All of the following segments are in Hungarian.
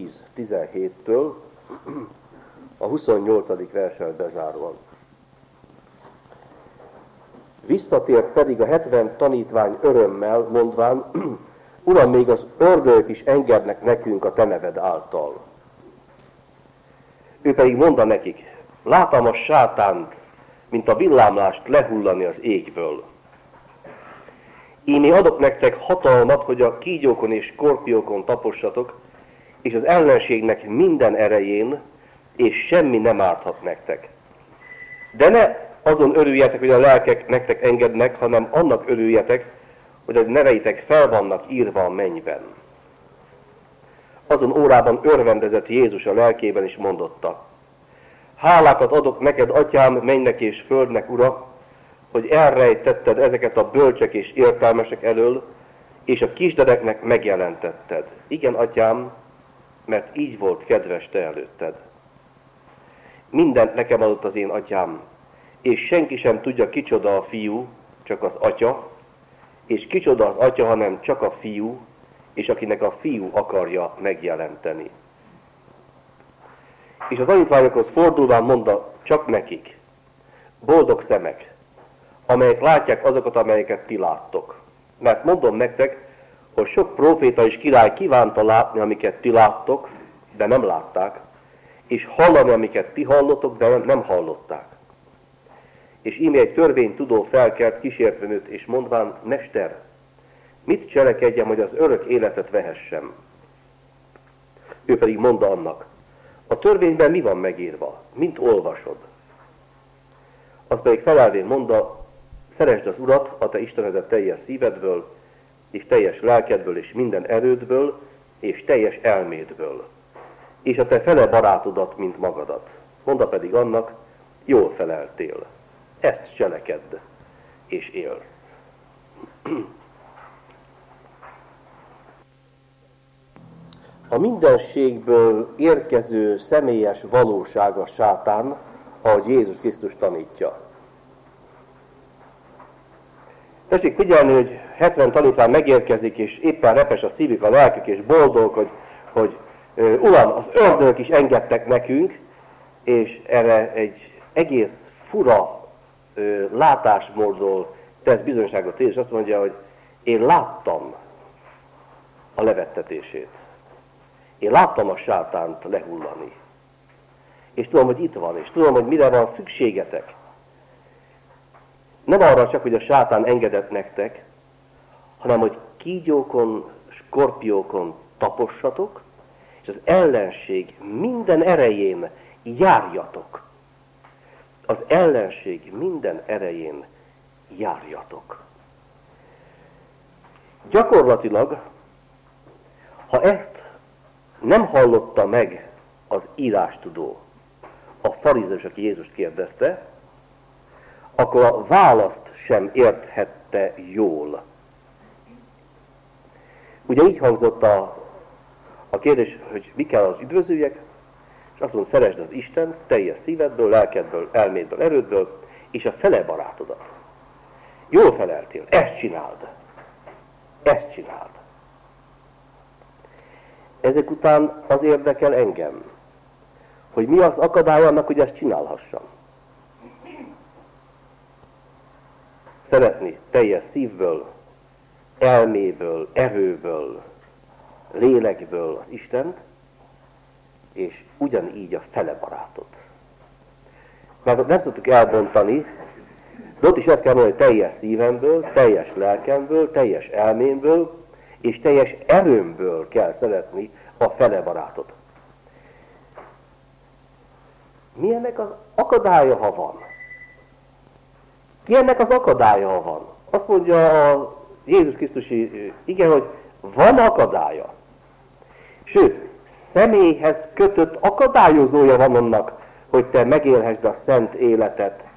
10-17-től a 28. verssel bezáróan. Visszatért pedig a 70 tanítvány örömmel, mondván, Uram, még az ördögök is engednek nekünk a te neved által. Ő pedig mondta nekik, látom a sátánt, mint a villámlást lehullani az égből. Ímé adok nektek hatalmat, hogy a kígyókon és skorpiókon tapossatok, és az ellenségnek minden erején, és semmi nem árthat nektek. De ne azon örüljetek, hogy a lelkek nektek engednek, hanem annak örüljetek, hogy a neveitek fel vannak írva a mennyben. Azon órában örvendezett Jézus a lelkében, és mondotta, hálákat adok neked, atyám, mennynek és földnek, Ura, hogy elrejtetted ezeket a bölcsek és értelmesek elől, és a kisdereknek megjelentetted. Igen, atyám, mert így volt kedves te előtted. Mindent nekem adott az én atyám, és senki sem tudja, kicsoda a fiú, csak az atya, és kicsoda az atya, hanem csak a fiú, és akinek a fiú akarja megjelenteni. És a tanítványokhoz fordulván mondta csak nekik, boldog szemek, amelyek látják azokat, amelyeket ti láttok. Mert mondom nektek, hogy sok próféta és király kívánta látni, amiket ti láttok, de nem látták, és hallani, amiket ti hallotok, de nem hallották. És íme egy törvénytudó felkelt kísértve és mondván, Mester, mit cselekedjem, hogy az örök életet vehessem? Ő pedig mondta annak, a törvényben mi van megírva? Mint olvasod? Az pedig felelvén mondta, szeresd az Urat, a te Istenedet teljes szívedből, és teljes lelkedből, és minden erődből, és teljes elmédből, és a te fele barátodat, mint magadat. Mondta pedig annak, jól feleltél, ezt cselekedd, és élsz. A mindenségből érkező személyes valóság a sátán, ahogy Jézus Krisztus tanítja. Tessék figyelni, hogy 70 tanítvány megérkezik, és éppen repes a szívük, a lelkük, és boldog, hogy Uram, az ördögök is engedtek nekünk, és erre egy egész fura látásmódról tesz bizonyságot, és azt mondja, hogy én láttam a levettetését. Én láttam a sátánt lehullani. És tudom, hogy itt van, és tudom, hogy mire van szükségetek. Nem arra csak, hogy a sátán engedett nektek, hanem, hogy kígyókon, skorpiókon tapossatok, és az ellenség minden erején járjatok. Az ellenség minden erején járjatok. Gyakorlatilag, ha ezt nem hallotta meg az írástudó, a farizeus, aki Jézust kérdezte, akkor a választ sem érthette jól. Ugye így hangzott a kérdés, hogy mi kell az üdvözüljek, és azt mondja, szeresd az Istent teljes szívedből, lelkedből, elmédből, erődből, és a fele barátodat. Jól feleltél, ezt csináld. Ezt csináld. Ezek után az érdekel engem, hogy mi az akadály annak, hogy ezt csinálhassam. Szeretni teljes szívből, elméből, erőből, lélekből az Istent, és ugyanígy a fele barátot. Mert nem szoktuk elbontani, de ott is ezt kell mondani, hogy teljes szívemből, teljes lelkemből, teljes elmémből, és teljes erőmből kell szeretni a fele barátot. Mi ennek az akadálya, ha van? Ki ennek az akadálya, ha van? Azt mondja a Jézus Krisztusi ige, hogy van akadálya. Sőt, személyhez kötött akadályozója van annak, hogy te megélhessd a szent életet.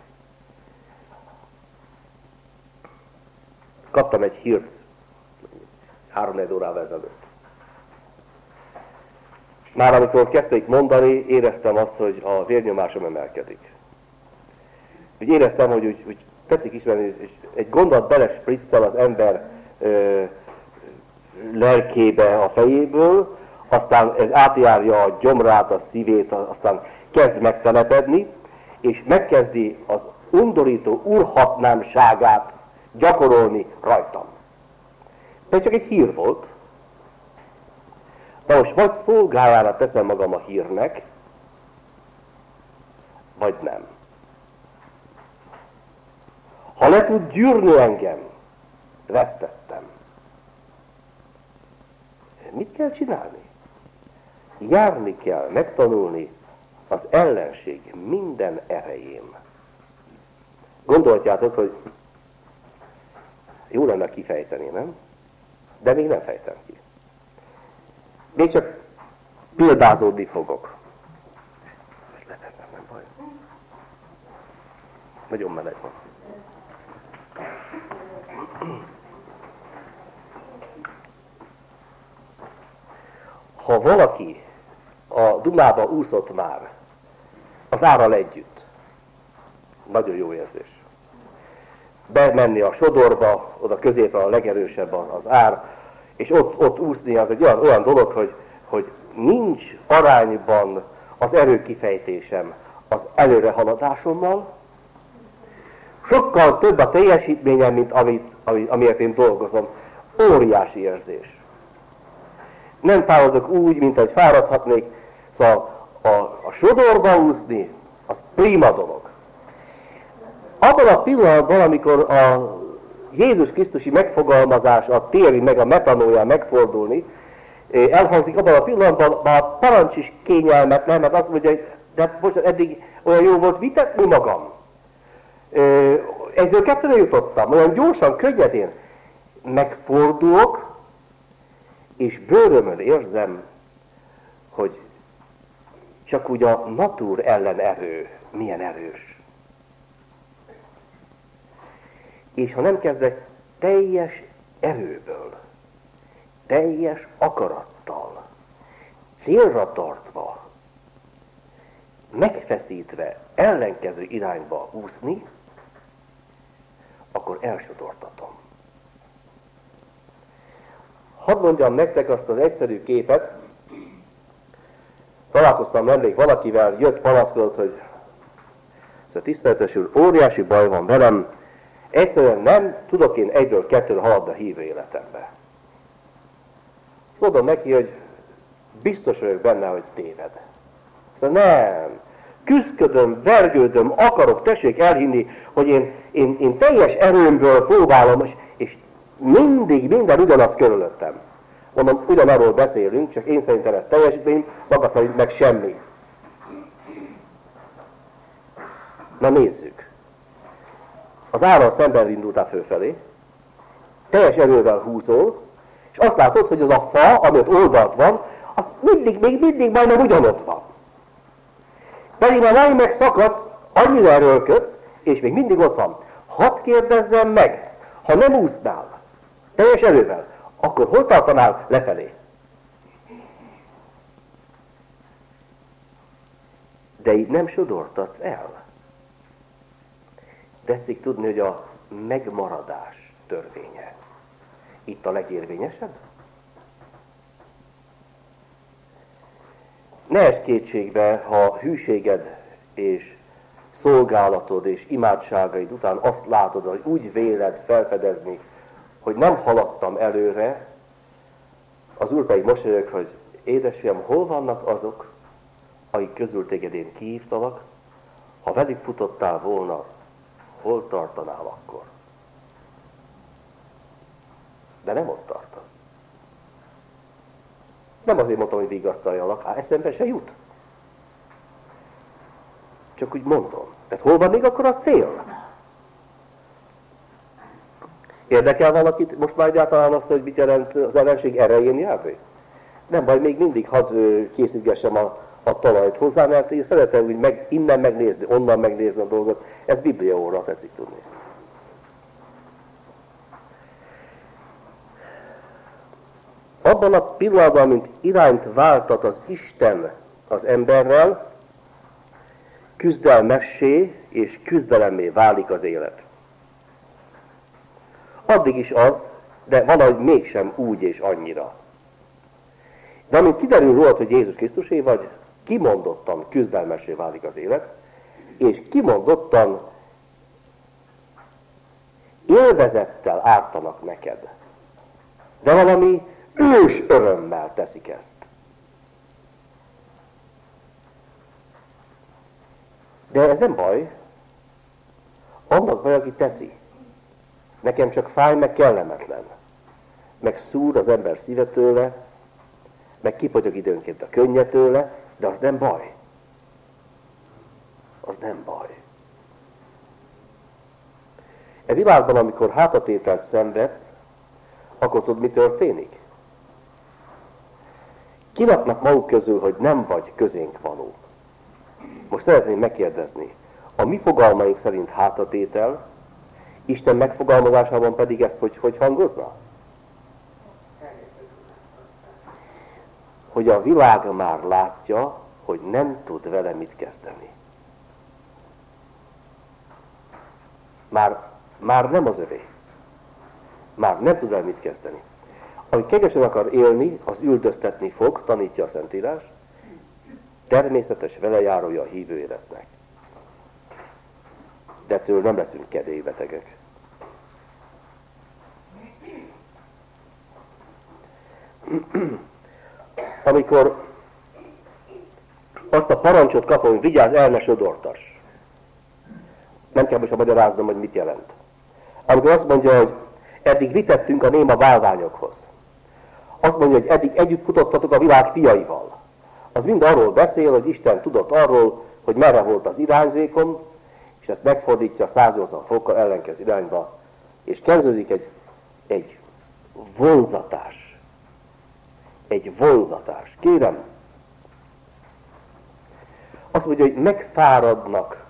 Kaptam egy hírt 3-4 órával ezelőtt. Már amikor kezdték mondani, éreztem azt, hogy a vérnyomásom emelkedik. Úgy éreztem, hogy tetszik ismerni, hogy egy gondolat belespriccel az ember lelkébe a fejéből, aztán ez átjárja a gyomrát, a szívét, aztán kezd megtelepedni, és megkezdi az undorító urhatnámságát gyakorolni rajtam. De csak egy hír volt. Na most vagy szolgájára teszem magam a hírnek, vagy nem. Ha le tud gyűrni engem, vesztettem. Mit kell csinálni? Járni kell, megtanulni az ellenség minden erején. Gondoltjátok, hogy jó lenne kifejteni, nem? De még nem fejtem ki. Még csak példázódni fogok. Most leveszem, nem baj. Nagyon meleg van. Ha valaki a Dunába úszott már az árral együtt, nagyon jó érzés. Bemenni a sodorba, oda középre a legerősebb az ár, és ott úszni az egy olyan dolog, hogy nincs arányban az erőkifejtésem az előrehaladásommal. Sokkal több a teljesítményem, mint amiért én dolgozom. Óriási érzés. Nem fáradok úgy, mint ahogy fáradhatnék. Szóval a sodorba úszni, az prima dolog. Abban a pillanatban, amikor a Jézus Krisztusi megfogalmazás, a téri meg a metanója megfordulni, elhangzik abban a pillanatban, a parancs is kényelmetlen, mert azt mondja, hogy de most eddig olyan jó volt vitetni magam. Egyről kettőre jutottam, olyan gyorsan, könnyedén megfordulok, és bőrömön érzem, hogy csak úgy a natúr ellen erő milyen erős. És ha nem kezdek teljes erőből, teljes akarattal, célra tartva, megfeszítve, ellenkező irányba úszni, akkor elsodortatom. Hadd mondjam nektek azt az egyszerű képet. Találkoztam nemrég valakivel, jött, panaszkodott, hogy tiszteletes úr, óriási baj van velem, egyszerűen nem tudok én egyről kettőre haladni a hívő életembe. Azt mondom neki, hogy biztos vagyok benne, hogy téved. Szóval nem. Küszködöm, vergődöm, akarok, tessék elhinni, hogy én teljes erőmből próbálom, és mindig minden ugyanaz körülöttem. Mondom, ugyanarról beszélünk, csak én szerintem ez teljesítmény, maga szerint meg semmi. Na nézzük. Az árral szemben indultál fölfelé, teljes erővel húzol, és azt látod, hogy az a fa, amit oldalt van, az még mindig majdnem ugyanott van. Pedig már lány megszakadsz, annyira erőlködsz, és még mindig ott van. Hadd kérdezzem meg, ha nem úsznál teljes erővel, akkor hol tartanál lefelé? De így nem sodortatsz el. Tetszik tudni, hogy a megmaradás törvénye itt a legérvényesebb? Ne esd kétségbe, ha hűséged és szolgálatod és imádságaid után azt látod, hogy úgy véled felfedezni, hogy nem haladtam előre, az Úr pedig mosolyog, hogy édesfiam, hol vannak azok, akik közül téged én kihívtalak, ha velük futottál volna, hol tartanál akkor? De nem ott tartasz. Nem azért mondtam, hogy vigasztaljalak, eszembe se jut. Csak úgy mondom. Tehát hol van még akkor a cél? Érdekel valakit most már egyáltalán azt, hogy mit jelent az ellenség erején járni? Nem baj, még mindig hadd készítgessem a talajt hozzá, mert én szeretem úgy innen megnézni, onnan megnézni a dolgot. Ez bibliaóra tetszik tudni. Abban a pillanatban, mint irányt váltat az Isten az emberrel, küzdelmessé és küzdelemmé válik az élet. Addig is az, de valahogy mégsem úgy és annyira. De amint kiderül rólad, hogy Jézus Krisztusé vagy, kimondottan küzdelmessé válik az élet, és kimondottan élvezettel ártanak neked. De valami ős örömmel teszik ezt. De ez nem baj. Annak baj, aki teszi. Nekem csak fáj, meg kellemetlen. Meg szúr az ember szíve tőle, meg kipotyog időnként a könnye tőle, de az nem baj. Az nem baj. E világban, amikor hátatételt szenvedsz, akkor tudod, mi történik? Kilapnak maguk közül, hogy nem vagy közénk való. Most szeretném megkérdezni, a mi fogalmaink szerint hátatétel, Isten megfogalmazásában pedig ezt hogy hangozna? Hogy a világ már látja, hogy nem tud vele mit kezdeni. Már nem az övé. Már nem tud vele mit kezdeni. Aki kegyesen akar élni, az üldöztetni fog, tanítja a Szentírás, természetes velejárója a hívő életnek. De ettől nem leszünk kedélybetegek. Amikor azt a parancsot kapom, hogy vigyázz, el ne sodortass. Nem kell most magyaráznom, hogy mit jelent. Amikor azt mondja, hogy eddig vitettünk a néma bálványokhoz. Azt mondja, hogy eddig együtt futottatok a világ fiaival. Az mind arról beszél, hogy Isten tudott arról, hogy merre volt az irányzékon, és ezt megfordítja 180 fokkal ellenkező irányba, és kezdődik egy vonzatás. Egy vonzatás. Kérem, azt mondja, hogy megfáradnak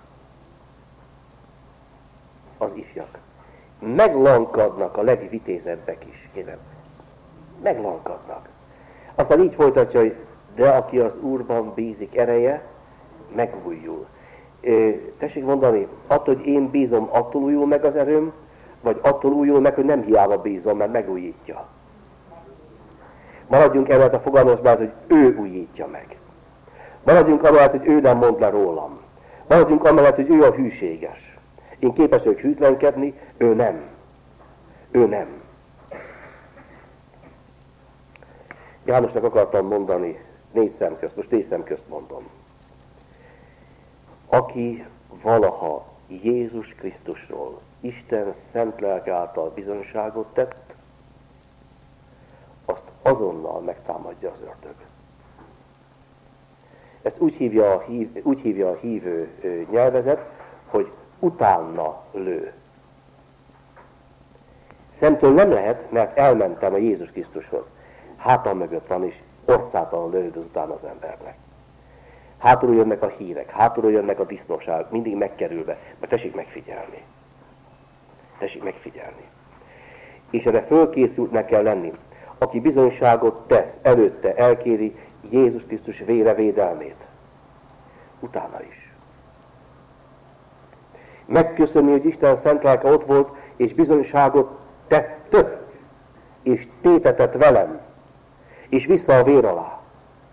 az ifjak. Meglankadnak a legvitézebbek is, kérem. Meglankadnak. Aztán így folytatja, hogy de aki az Úrban bízik, ereje, megújul. Tessék mondani, attól, hogy én bízom, attól újul meg az erőm, vagy attól újul meg, hogy nem hiába bízom, mert megújítja. Maradjunk emellett a fogalmazásban, hogy ő újítja meg. Maradjunk amellett, hogy ő nem mond le rólam. Maradjunk amellett, hogy ő a hűséges. Én képes vagyok hűtlenkedni, ő nem. Ő nem. Jánosnak akartam mondani 4 szem közt, most 4 szem közt mondom. Aki valaha Jézus Krisztusról Isten szent lelke által bizonyságot tett, azt azonnal megtámadja az ördög. Ezt úgy hívja a hívő nyelvezet, hogy utána lő. Szemtől nem lehet, mert elmentem a Jézus Krisztushoz. Hátam mögött van, és orcátlan lőd utána az embernek. Hátulról jönnek a hírek, hátulról jönnek a disznóság, mindig megkerülve, mert tessék megfigyelni. Tessék megfigyelni. És erre fölkészültnek kell lenni. Aki bizonyságot tesz, előtte elkéri Jézus Krisztus vére védelmét. Utána is. Megköszönni, hogy Isten szent lelke ott volt, és bizonyságot tett, és tétetett velem, és vissza a vér alá.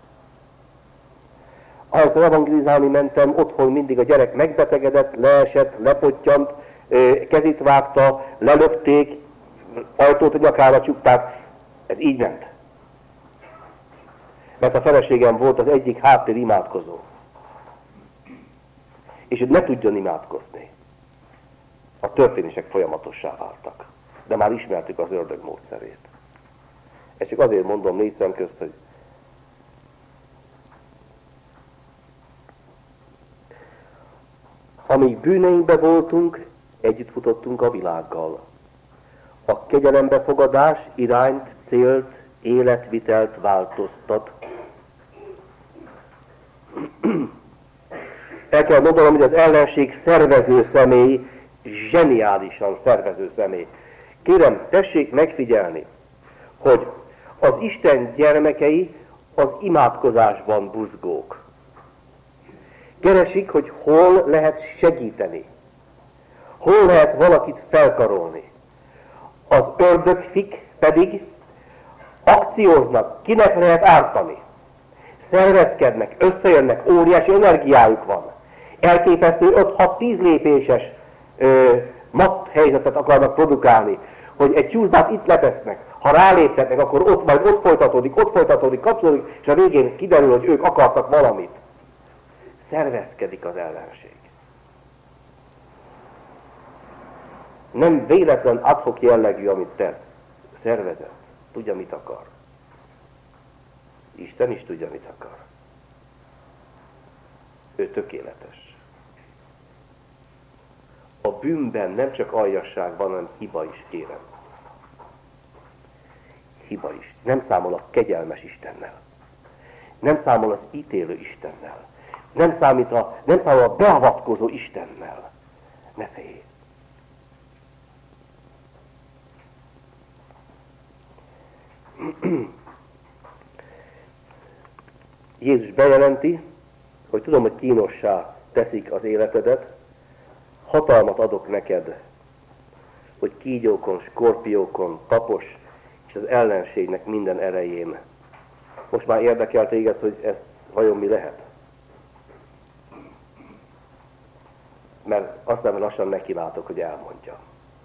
Ahányszor evangelizálni mentem, otthon mindig a gyerek megbetegedett, leesett, lepottyant, kezét vágta, lelökték, ajtót a nyakára csukták. Ez így ment. Mert a feleségem volt az egyik háttér imádkozó. És hogy ne tudjon imádkozni. A történések folyamatossá váltak. De már ismertük az ördög módszerét. Ezt csak azért mondom 4 szem közt, hogy amíg bűneinkbe voltunk, együtt futottunk a világgal. A kegyelembefogadás irányt, célt, életvitelt változtat. El kell mondanom, hogy az ellenség szervező személy, zseniálisan szervező személy. Kérem, tessék megfigyelni, hogy az Isten gyermekei az imádkozásban buzgók. Keresik, hogy hol lehet segíteni. Hol lehet valakit felkarolni. Az ördögfik pedig akcióznak, kinek lehet ártani. Szervezkednek, összejönnek, óriási energiájuk van. Elképesztő 5-6-10 lépéses mat helyzetet akarnak produkálni, hogy egy csúszdát itt letesznek, ha ráléptetnek, akkor ott majd ott folytatódik, kapcsolódik, és a végén kiderül, hogy ők akartak valamit. Szervezkedik az ellenség. Nem véletlen ad hoc jellegű, amit tesz. Szervezet. Tudja, mit akar. Isten is tudja, mit akar. Ő tökéletes. A bűnben nem csak aljasság van, hanem hiba is, kérem. Hiba is. Nem számol a kegyelmes Istennel. Nem számol az ítélő Istennel. Nem számol a beavatkozó Istennel. Ne félj. Jézus bejelenti, hogy tudom, hogy kínossá teszik az életedet, hatalmat adok neked, hogy kígyókon, skorpiókon, tapos, és az ellenségnek minden erején. Most már érdekel téged, hogy ez vajon mi lehet? Mert azt hiszem, lassan nekilátok, hogy elmondja.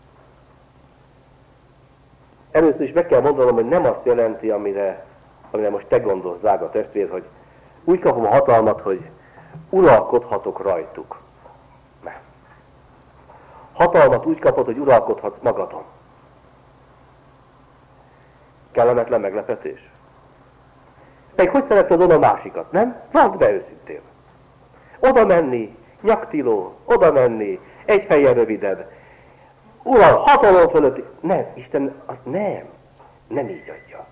Először is meg kell mondanom, hogy nem azt jelenti, amire most te gondolsz, drága testvér, hogy úgy kapom a hatalmat, hogy uralkodhatok rajtuk. Nem. Hatalmat úgy kapod, hogy uralkodhatsz magadon. Kellemetlen meglepetés. Pedig hogy szeretted oda másikat, nem? Mondd be őszintén. Oda menni, nyaktiló, oda menni, egy fejjel rövidebb. Uram, hatalom fölött. Nem, Isten, nem így adja.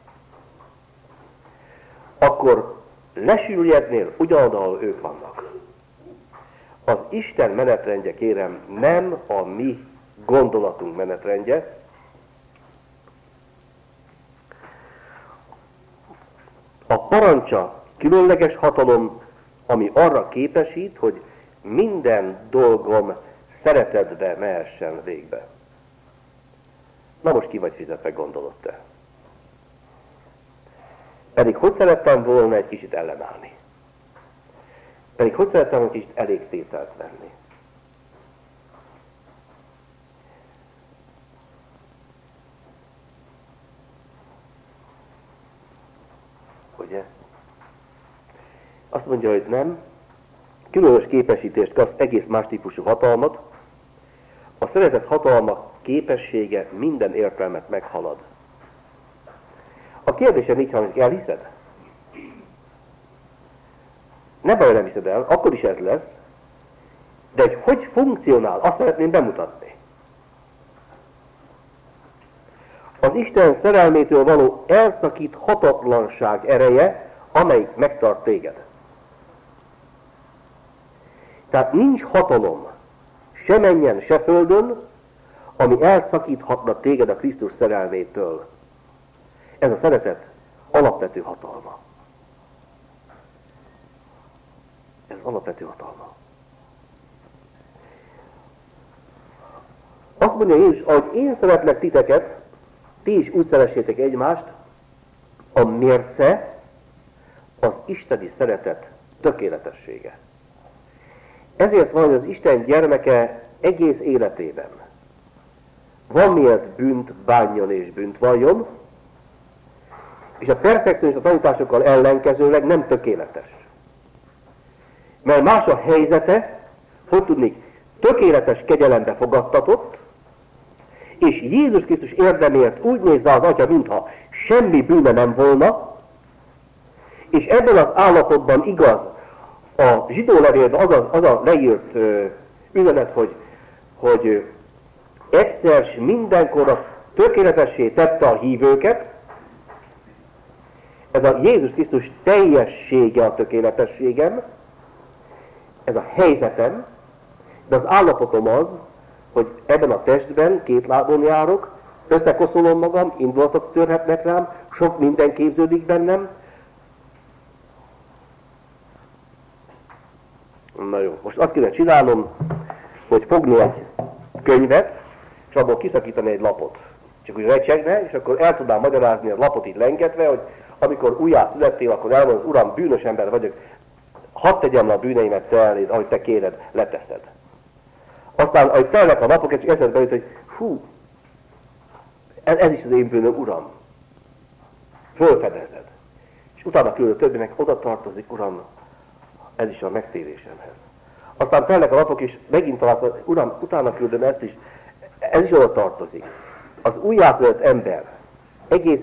Akkor lesüllyednél ugyanoda, ahol ők vannak. Az Isten menetrendje, kérem, nem a mi gondolatunk menetrendje. A parancsa különleges hatalom, ami arra képesít, hogy minden dolgom szeretetbe mehessen végbe. Na most ki vagy fizetve, gondolod te? Pedig hogy szerettem volna egy kicsit ellenállni? Pedig hogy szerettem volna egy kicsit elégtételt venni? Ugye? Azt mondja, hogy nem. Különös képesítést kapsz, egész más típusú hatalmat. A szeretet hatalma képessége minden értelmet meghalad. A kérdésem így hangzik, elhiszed? Ne baj, nem hiszed el, akkor is ez lesz, de hogy funkcionál, azt szeretném bemutatni. Az Isten szerelmétől való elszakíthatatlanság ereje, amelyik megtart téged. Tehát nincs hatalom, se mennyen, se földön, ami elszakíthatna téged a Krisztus szerelmétől. Ez a szeretet alapvető hatalma. Ez alapvető hatalma. Azt mondja Jézus, ahogy én szeretlek titeket, ti is úgy szeressétek egymást, a mérce az isteni szeretet tökéletessége. Ezért van, hogy az Isten gyermeke egész életében van miért bűnt bánjon és bűnt valljon, és a perfekcionista tanításokkal ellenkezőleg nem tökéletes. Mert más a helyzete, hogy tudni, tökéletes kegyelembe fogadtatott, és Jézus Krisztus érdemért úgy néz rá az Atya, mintha semmi bűne nem volna, és ebben az állapotban igaz, a zsidó levélben az a leírt üzenet, hogy egyszer s mindenkorra tökéletessé tette a hívőket, ez a Jézus Krisztus teljessége a tökéletességem, ez a helyzetem, de az állapotom az, hogy ebben a testben két lábon járok, összekoszolom magam, indulatok törhetnek rám, sok minden képződik bennem. Na jó, most azt kéne csinálnom, hogy fogni egy könyvet, és abból kiszakítani egy lapot. Csak úgy recsegne, és akkor el tudnám magyarázni a lapot itt lengetve, hogy amikor újjászülettél, akkor elmondod, Uram, bűnös ember vagyok, hadd tegyem le a bűneimet te eléd, ahogy te kéred, leteszed. Aztán, ahogy telnek a napok, csak eszedbe jut, hogy hú, ez is az én bűnöm, Uram. Fölfedezed. És utána küldöd többinek, oda tartozik, Uram, ez is a megtérésemhez. Aztán telnek a napok, és megint találsz, Uram, utána küldöm ezt is, ez is oda tartozik. Az újjászületett ember egész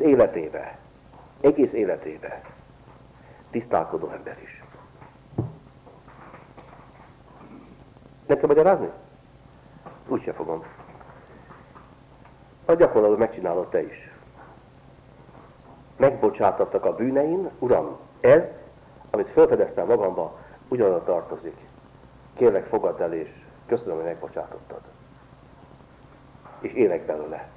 életébe tisztálkodó ember is. Nem kell magyarázni? Úgyse fogom. A gyakorlatban megcsinálod te is. Megbocsátattak a bűneim, Uram, ez, amit felfedeztem magamba, ugyanoda tartozik. Kérlek, fogadd el, és köszönöm, hogy megbocsátottad. És élek belőle.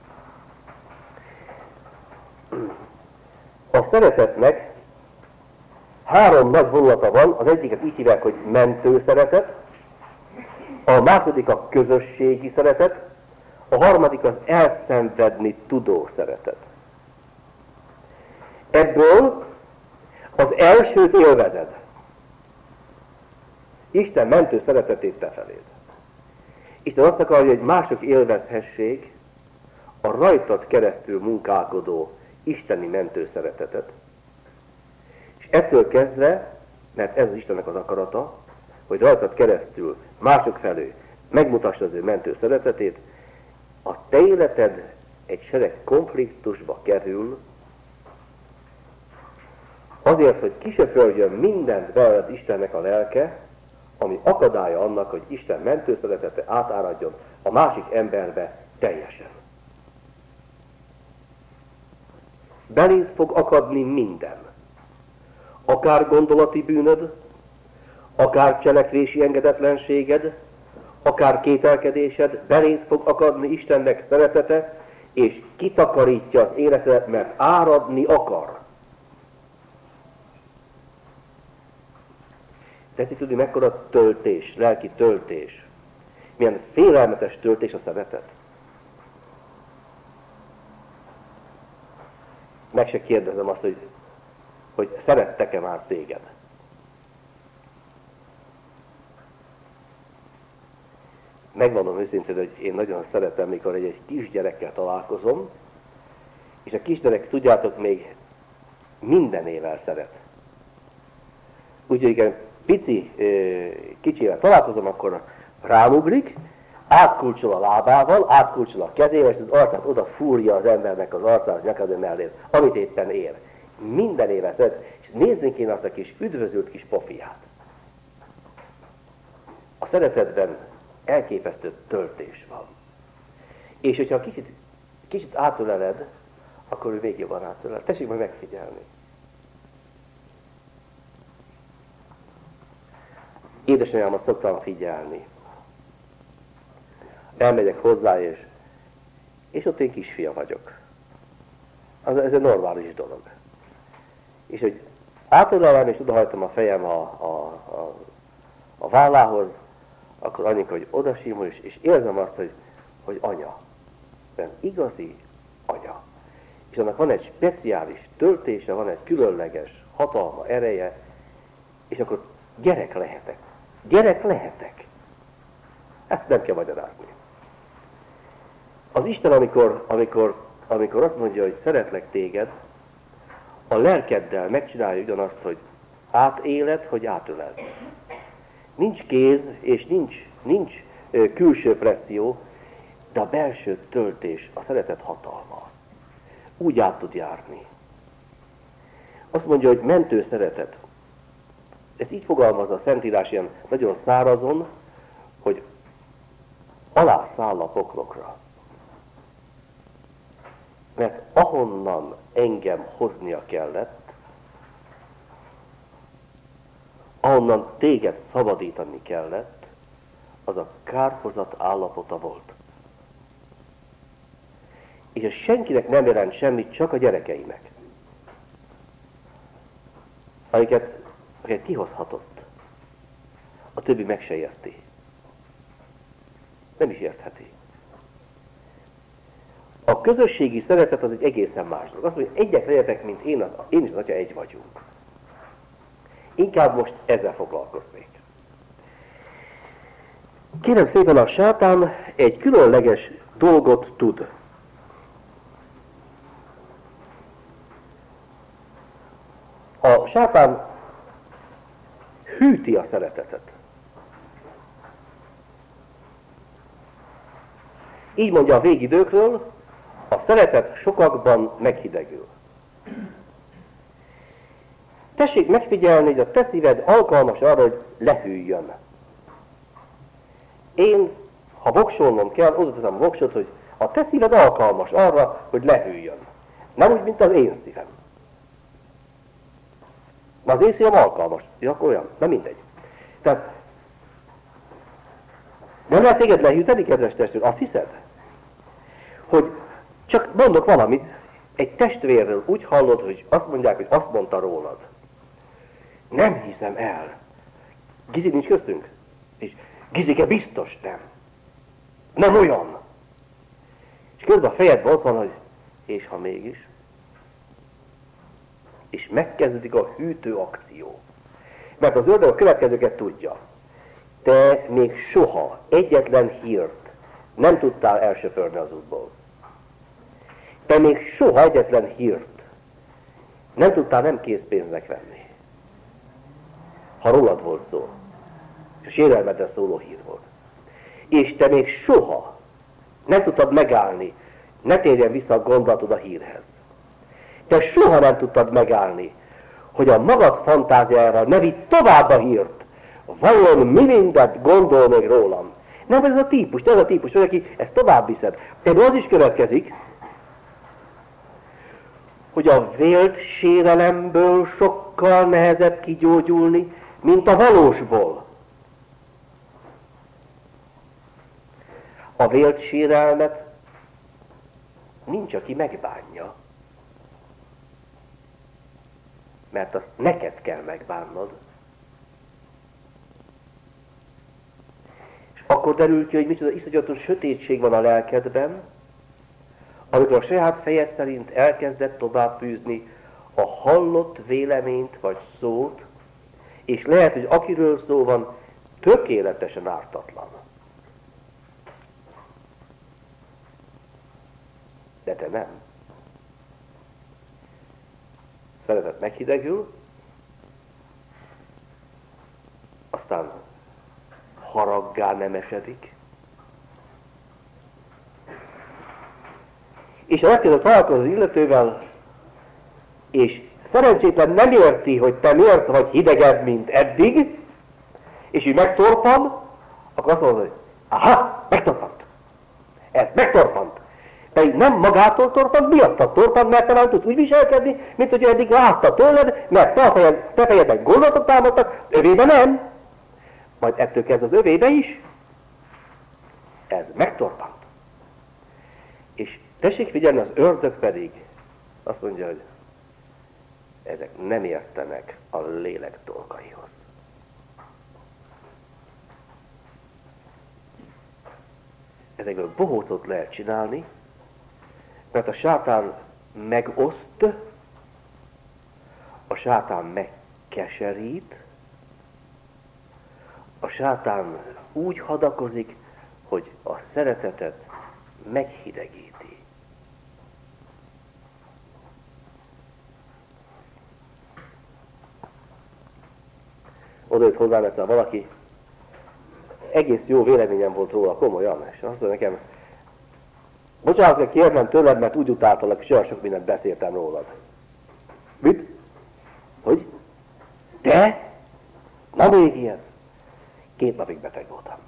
A szeretetnek 3 nagy vonulata van, az egyiket így hívják, hogy mentő szeretet, a második a közösségi szeretet, a harmadik az elszenvedni tudó szeretet. Ebből az elsőt élvezed. Isten mentő szeretetét te feléd. Isten azt akarja, hogy mások élvezhessék a rajtad keresztül munkálkodó isteni mentő szeretetet. És ettől kezdve, mert ez az Istennek az akarata, hogy rajtad keresztül mások felé megmutassa az ő mentő szeretetét, a te életed egy sereg konfliktusba kerül, azért, hogy kisöpörjön mindent belőled Istennek a lelke, ami akadálya annak, hogy Isten mentő szeretete átáradjon a másik emberbe teljesen. Beléd fog akadni minden. Akár gondolati bűnöd, akár cselekvési engedetlenséged, akár kételkedésed, beléd fog akadni Istennek szeretete, és kitakarítja az életedet, mert áradni akar. Tetszik tudni, mekkora töltés, lelki töltés. Milyen félelmetes töltés a szeretet. Meg se kérdezem azt, hogy szerettek-e már téged. Megmondom őszintén, hogy én nagyon szeretem, mikor egy kisgyerekkel találkozom, és a kisgyerek, tudjátok, még mindenével szeret. Úgyhogy igen, pici kicsivel találkozom, akkor rámugrik, átkulcsol a lábával, átkulcsol a kezével, és az arcát oda fúrja az embernek az arcát, nyakadő mellét, amit éppen ér. Mindenével szeret, és nézni kéne azt a kis üdvözült kis pofiát. A szeretetben elképesztő töltés van. És hogyha kicsit átöleled, akkor ő még jobban átölel. Tessék meg megfigyelni. Édesanyámat szoktam figyelni. Elmegyek hozzá, és ott én kisfia vagyok. Ez egy normális dolog. És hogy átölelem, és odahajtom a fejem a vállához, akkor anyika, hogy odasimul, és érzem azt, hogy anya. Mert igazi anya. És annak van egy speciális töltése, van egy különleges hatalma, ereje, és akkor gyerek lehetek. Gyerek lehetek. Ezt nem kell magyarázni. Az Isten, amikor azt mondja, hogy szeretlek téged, a lelkeddel megcsinálja ugyanazt, hogy átéled, hogy átöled. Nincs kéz, és nincs külső presszió, de a belső töltés, a szeretet hatalma. Úgy át tud járni. Azt mondja, hogy mentő szeretet. Ezt így fogalmazza a Szentírás ilyen nagyon szárazon, hogy alászáll a poklokra. Mert ahonnan engem hoznia kellett, ahonnan téged szabadítani kellett, az a kárhozat állapota volt. És ez senkinek nem jelent semmit, csak a gyerekeinek. Akiket kihozhatott. A többi meg se érti. Nem is értheti. A közösségi szeretet az egy egészen más dolog. Azt mondja, egyek legyetek, mint én és az Atya egy vagyunk. Inkább most ezzel foglalkoznék. Kérem szépen, a sátán egy különleges dolgot tud. A sátán hűti a szeretetet. Így mondja a végidőkről, a szeretet sokakban meghidegül. Tessék megfigyelni, hogy a te szíved alkalmas arra, hogy lehűljön. Én, ha voksolnom kell, oda teszem a voksot, hogy a te szíved alkalmas arra, hogy lehűljön. Nem úgy, mint az én szívem. Az én szívem alkalmas. Ja, akkor olyan, nem mindegy. Tehát nem lehet téged lehűteni, kedves testvér? Azt hiszed? Hogy csak mondok valamit, egy testvérről úgy hallod, hogy azt mondják, hogy azt mondta rólad. Nem hiszem el. Gizi nincs köztünk? És Gizike biztos nem. Nem olyan. És közben a fejedben ott van, hogy és ha mégis. És megkezdődik a hűtő akció. Mert az ördög a következőket tudja. Te még soha egyetlen hírt nem tudtál elsöpörni az útból. Te még soha egyetlen hírt nem tudtál nem készpénznek venni. Ha rólad volt szó. És a sérelmedre szóló hír volt. És te még soha nem tudtad megállni, ne térjen vissza a gondolatod a hírhez. Te soha nem tudtad megállni, hogy a magad fantáziájára ne vidd tovább a hírt. Vajon mi mindent gondol még rólam? Nem ez a típus, hogy aki ezt tovább viszed. Ebből az is következik, hogy a vélt sérelemből sokkal nehezebb kigyógyulni, mint a valósból. A vélt sérelmet nincs, aki megbánja. Mert azt neked kell megbánnod. És akkor derül ki, hogy micsoda iszonyatos sötétség van a lelkedben, amikor a saját fejed szerint elkezdett tovább fűzni a hallott véleményt vagy szót, és lehet, hogy akiről szó van, tökéletesen ártatlan. De te nem. Szeretet meghidegül, aztán haraggá nemesedik, és a legközelebb találkozol az illetővel, és szerencsétlen nem érti, hogy te miért vagy hidegebb, mint eddig, és így megtorpan, akkor azt mondod, hogy aha, megtorpant. Ez megtorpant. Pedig nem magától torpant, miattad torpant, mert te már tudsz úgy viselkedni, mint hogy eddig látta tőled, mert te fejedben gondolatok támadtak, övébe nem. Majd ettől kezd az övébe is. Ez megtorpant. És tessék figyelni, az ördög pedig azt mondja, hogy ezek nem értenek a lélek dolgaihoz. Ezekből bohócot lehet csinálni, mert a sátán megoszt, a sátán megkeserít, a sátán úgy hadakozik, hogy a szeretetet meghidegíti. Oda jött hozzám egyszer valaki, egész jó véleményem volt róla, komolyan, és azt mondja nekem, bocsánat, kell kérnem tőled, mert úgy utáltalak, és olyan sok mindent beszéltem rólad. Mit? Hogy? Te? Na még ilyet? 2 napig beteg voltam.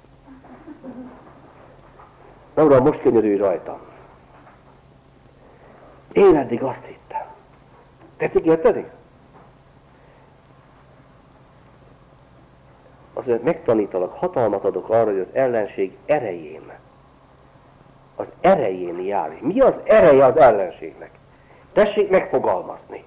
Na uram, most könyörülj rajtam. Én eddig azt hittem. Tetszik érteni? Azt mondja, megtanítalak, hatalmat adok arra, hogy az ellenség erején járj. Mi az ereje az ellenségnek? Tessék megfogalmazni.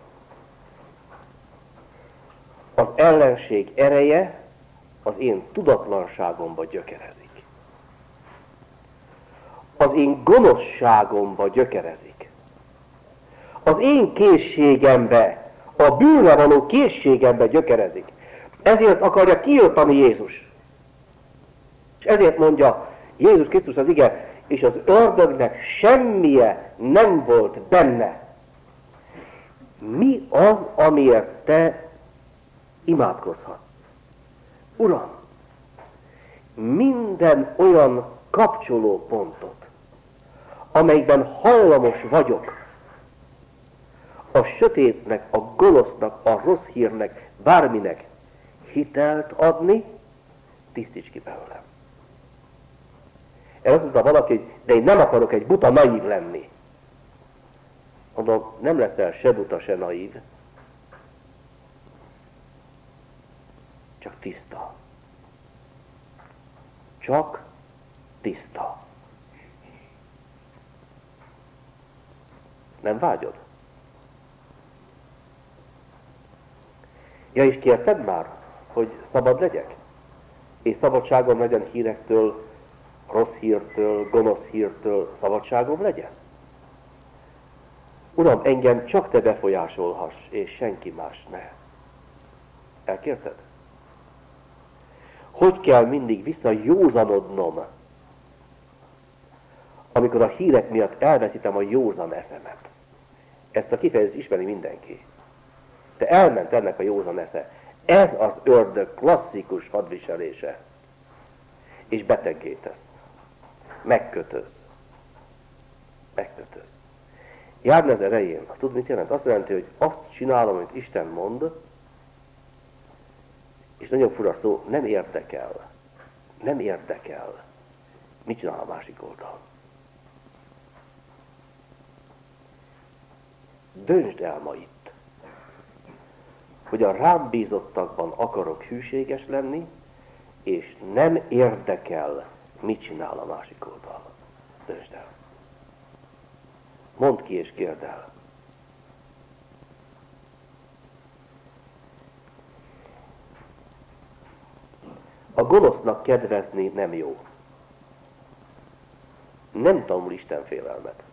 Az ellenség ereje az én tudatlanságomba gyökerezik. az én gonoszságomba gyökerezik. Az én készségembe, a bűnre való készségembe gyökerezik. Ezért akarja kiirtani Jézus. És ezért mondja Jézus Krisztus az ige, és az ördögnek semmije nem volt benne. Mi az, amiért te imádkozhatsz? Uram, minden olyan kapcsolópontot, amelyben hajlamos vagyok a sötétnek, a gonosznak, a rossz hírnek, bárminek hitelt adni, tisztíts ki belőlem. Erre azt mondta valaki, hogy de én nem akarok egy buta naív lenni. Mondom, nem leszel se buta, se naív, csak tiszta. Csak tiszta. Nem vágyod? Ja, és kérted már, hogy szabad legyek? És szabadságom legyen hírektől, rossz hírtől, gonosz hírtől, szabadságom legyen? Uram, engem csak te befolyásolhass, és senki más ne. Elkérted? Hogy kell mindig visszajózanodnom, amikor a hírek miatt elveszítem a józan eszemet? Ezt a kifejezést ismeri mindenki. De elment ennek a józan esze. Ez az ördög klasszikus hadviselése. És beteggé tesz. Megkötöz. Megkötöz. Járni az erején. Azt tudod, mit jelent? Azt jelenti, hogy azt csinálom, amit Isten mond, és nagyon fura szó, nem érdekel. Nem érdekel. Mit csinál a másik oldal? Döntsd el ma itt, hogy a rám bízottakban akarok hűséges lenni, és nem érdekel, mit csinál a másik oldal. Döntsd el. Mondd ki és kérd el. A gonosznak kedvezni nem jó. Nem tanul Isten félelmet.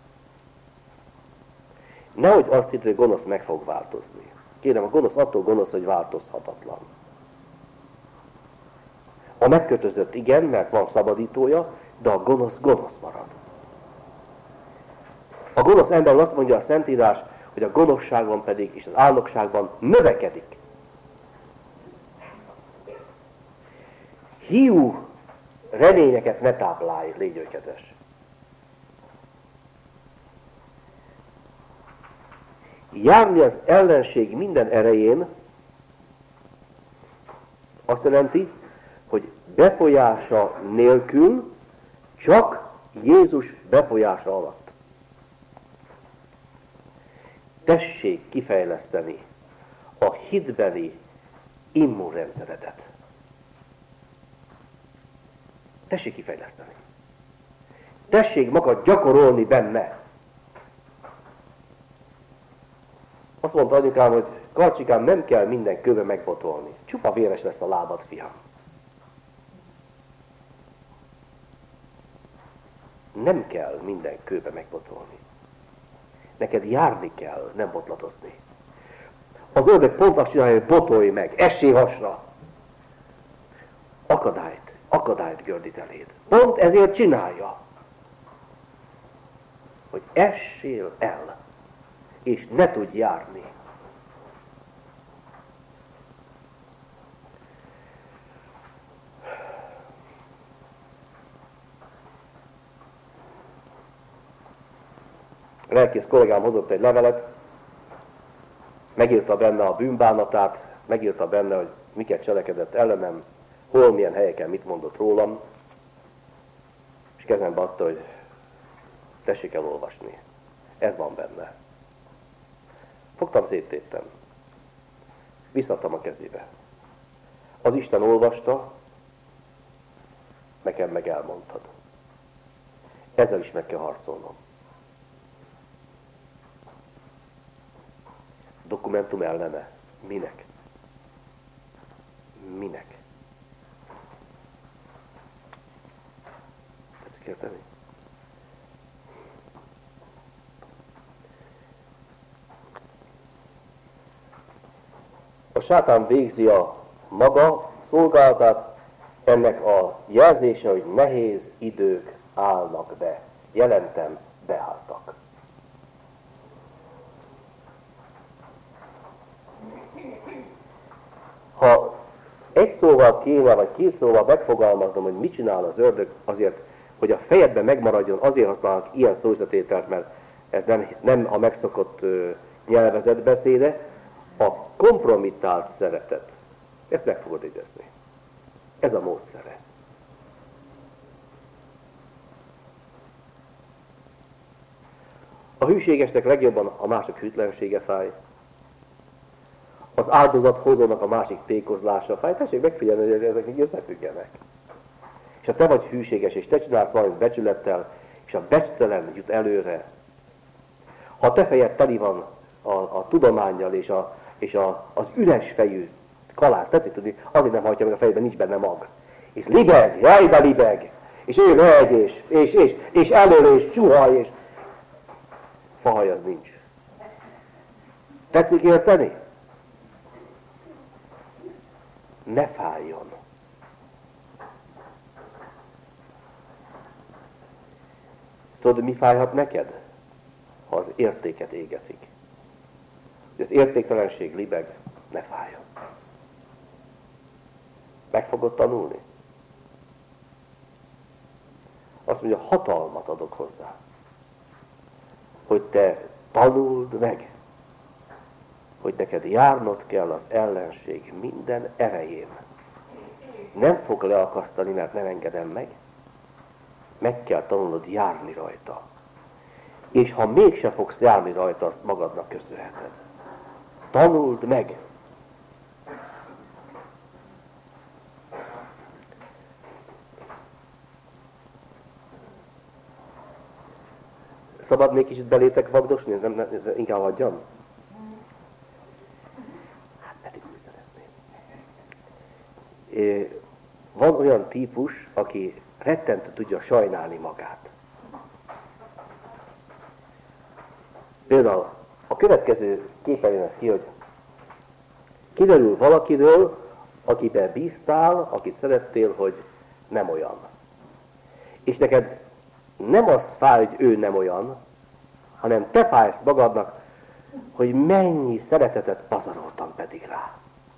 Nehogy azt hidd, hogy gonosz meg fog változni. Kérem, a gonosz attól gonosz, hogy változhatatlan. A megkötözött igen, mert van szabadítója, de a gonosz gonosz marad. A gonosz ember azt mondja a Szentírás, hogy a gonoszságban pedig és az álnokságban növekedik. Hiú reményeket ne táplálj, légy ökedes. Járni az ellenség minden erején azt jelenti, hogy befolyása nélkül, csak Jézus befolyása alatt. Tessék kifejleszteni a hitbeli immunrendszeredet. Tessék kifejleszteni. Tessék magad gyakorolni benne. Azt mondta anyukám, hogy Karcsikám, nem kell minden kőbe megbotolni. Csupa véres lesz a lábad, fiam. Nem kell minden kőbe megbotolni. Neked járni kell, nem botladozni. Az ördög pont azt csinálja, hogy botolj meg, essél hasra. Akadályt gördít eléd. Pont ezért csinálja, hogy essél el, és ne tudj járni. Lelkész kollégám hozott egy levelet, megírta benne a bűnbánatát, megírta benne, hogy miket cselekedett ellenem, hol, milyen helyeken mit mondott rólam, és kezembe adta, hogy tessék elolvasni. Ez van benne. Fogtam, széttéptem. Visszadtam a kezébe. Az Isten olvasta, nekem meg elmondtad. Ezzel is meg kell harcolnom. Dokumentum ellene. Minek? Minek? Tetszik érteni? a sátán végzi a maga szolgálatát, ennek a jelzése, hogy nehéz idők állnak be. Jelentem, beálltak. Ha egy szóval kéne, vagy két szóval megfogalmaznom, hogy mit csinál az ördög, azért, hogy a fejedben megmaradjon, azért használnak ilyen szóösszetételt, mert ez nem a megszokott nyelvezetbeszéde, a kompromittált szeretet. Ezt meg fogod jegyezni. Ez a módszere. A hűségesnek legjobban a másik hűtlensége fáj. Az áldozathozónak a másik tékozlása fáj. Tessék megfigyelni, hogy ezek így összefüggenek. És ha te vagy hűséges, és te csinálsz valamit becsülettel, és a becstelen jut előre, ha a te fejed teli van a tudománnyal és az üres fejű kalász, tetszik tudni, azért nem hajtja meg a fejében, nincs benne mag. És libeg, jaj, de libeg, és ő megy, és előre, és csuhaj, és fahaj az nincs. Tetszik érteni? Ne fájjon. Tudod, mi fájhat neked? Ha az értéket égetik. Hogy az értéktelenség libeg, ne fájjon. Meg fogod tanulni? Azt mondja, hatalmat adok hozzá. Hogy te tanuld meg, hogy neked járnod kell az ellenség minden erején. Nem fog leakasztani, mert nem engedem meg. Meg kell tanulnod járni rajta. És ha mégse fogsz járni rajta, azt magadnak köszönheted. Tanuld meg! Szabad még kicsit belétek vagdosni? Nem, inkább hagyjam? Hát pedig úgy szeretném. Van olyan típus, aki rettentő tudja sajnálni magát. Például a következő képen jön ez ki, hogy kiderül valakiről, akiben bíztál, akit szerettél, hogy nem olyan. És neked nem az fáj, hogy ő nem olyan, hanem te fájsz magadnak, hogy mennyi szeretetet pazaroltam pedig rá.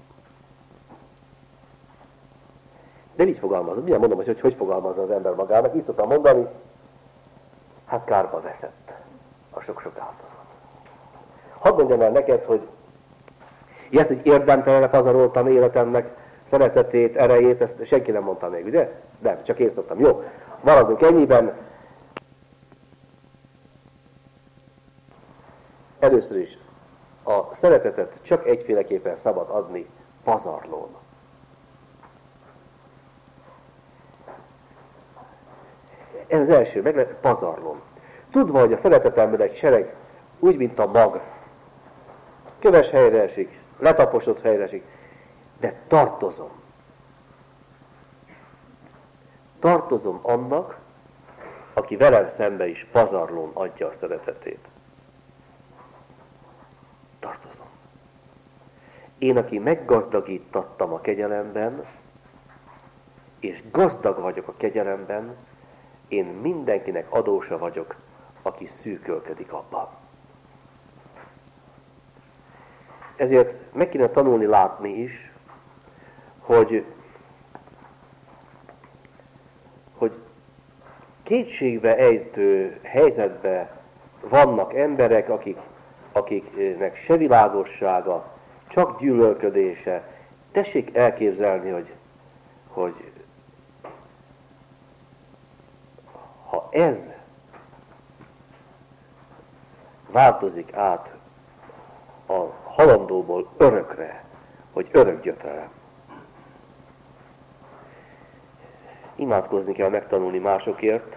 De így fogalmazod. Milyen mondom, hogy fogalmazza az ember magának. Így szoktam mondani, hát kárba veszett a sok-sok áldozat. Hadd mondjam el neked, hogy ezt, hogy érdemtelenre pazaroltam életemnek szeretetét, erejét, ezt senki nem mondta még, ugye? Nem, csak én szoktam. Jó, maradunk ennyiben. Először is, a szeretetet csak egyféleképpen szabad adni, pazarlón. Ez az első, pazarlón. Tudva, hogy a szeretetemben egy sereg úgy, mint a mag. Köves helyre esik, letaposott helyre esik, de tartozom. Tartozom annak, aki velem szembe is pazarlón adja a szeretetét. Tartozom. Én, aki meggazdagítattam a kegyelemben, és gazdag vagyok a kegyelemben, én mindenkinek adósa vagyok, aki szűkölködik abban. Ezért meg kéne tanulni látni is, hogy kétségbe ejtő helyzetben vannak emberek, akiknek se világossága, csak gyűlölködése. Tessék elképzelni, hogy ha ez változik át a halandóból örökre, hogy örök gyötrelem. Imádkozni kell megtanulni másokért,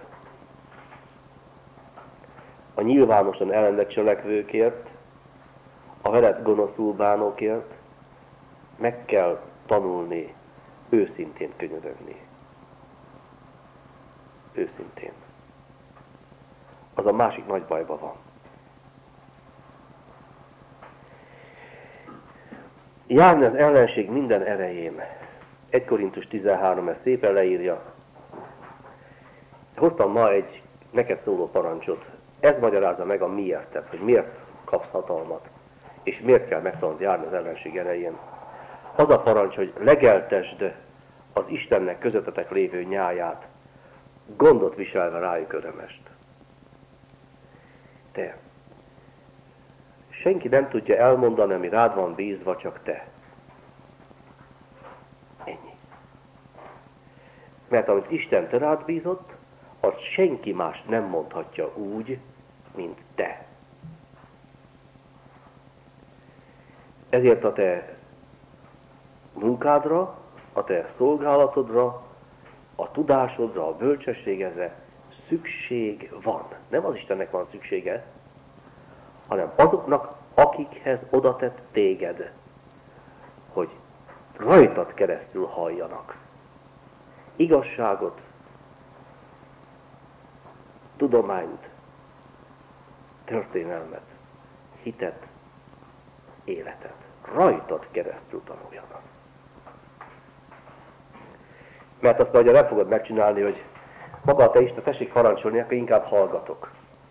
a nyilvánosan ellened cselekvőkért, a veled gonoszul bánókért, meg kell tanulni őszintén könyörögni. Őszintén. Az a másik nagy bajban van. Járni az ellenség minden erején. 1 Korintus 13 ezt szépen leírja. Hoztam ma egy neked szóló parancsot. Ez magyarázza meg a miértet, hogy miért kapsz hatalmat, és miért kell megtanulni járni az ellenség erején. Az a parancs, hogy legeltesd az Istennek közöttetek lévő nyáját, gondot viselve rájuk örömest. Te. Senki nem tudja elmondani, ami rád van bízva, csak te. Ennyi. Mert amit Isten te rád bízott, azt senki más nem mondhatja úgy, mint te. Ezért a te munkádra, a te szolgálatodra, a tudásodra, a bölcsességedre szükség van. Nem az Istennek van szüksége, hanem azoknak, akikhez oda tett téged, hogy rajtad keresztül halljanak. Igazságot, tudományt, történelmet, hitet, életet. Rajtad keresztül tanuljanak. Mert azt mondja, nem fogod megcsinálni, hogy maga te Isten tessék parancsolni, akkor inkább hallgatok.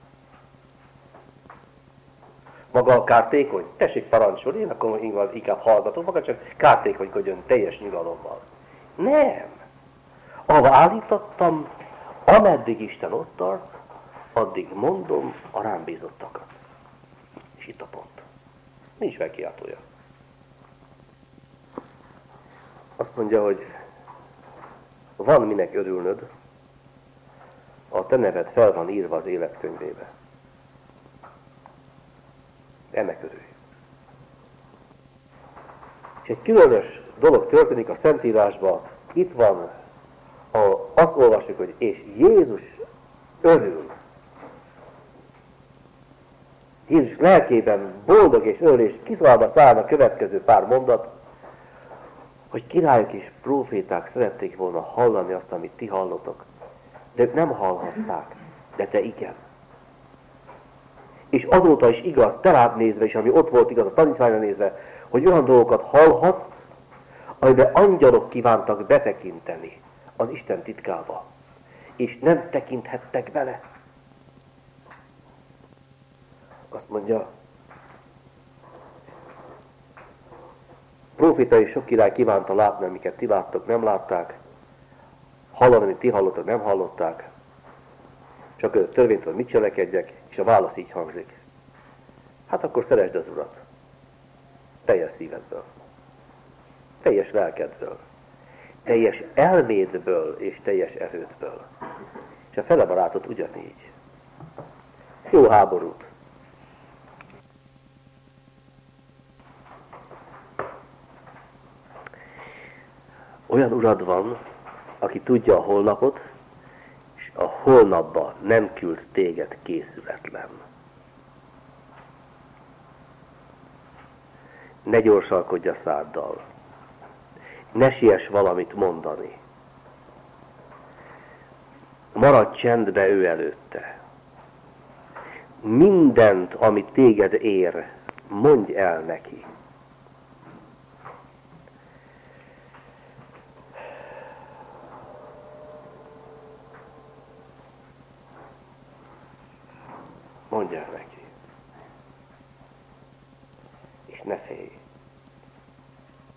Maga a kártékony, tessék parancsolni, én akkor inkább hallgatok, maga csak kártékonykodjon teljes nyugalommal. Nem! Ahova állítottam, ameddig Isten ott tart, addig mondom a rám bízottakat. És itt a pont. Nincs felkiáltója. Azt mondja, hogy van minek örülnöd, a te neved fel van írva az életkönyvébe. Ennek örülj. És egy különös dolog történik a Szentírásban. Itt van, ahol azt olvasjuk, hogy és Jézus örül. Jézus lelkében boldog és örül, és kiszalba száll a következő pár mondat, hogy királyok és próféták szerették volna hallani azt, amit ti hallotok. De ők nem hallhatták, de te igen. És azóta is igaz, te rád nézve, és ami ott volt igaz a tanítványra nézve, hogy olyan dolgokat hallhatsz, amiben angyalok kívántak betekinteni az Isten titkába, és nem tekinthettek bele. Azt mondja, próféta és sok király kívánta látni, amiket ti láttok, nem látták, hallani, amit ti hallottak, nem hallották, csak a törvénytől mit cselekedjek, és a válasz így hangzik. Hát akkor szeresd az Urat. Teljes szívedből. Teljes lelkedből. Teljes elmédből és teljes erődből. És a fele barátot ugyanígy. Jó háborút. Olyan urad van, aki tudja a holnapot, és a holnapba nem küld téged készületlen. Ne gyorsalkodj a száddal. Ne siess valamit mondani. Maradj csendbe ő előtte. Mindent, amit téged ér, mondj el neki. Mondj el neki. És ne félj.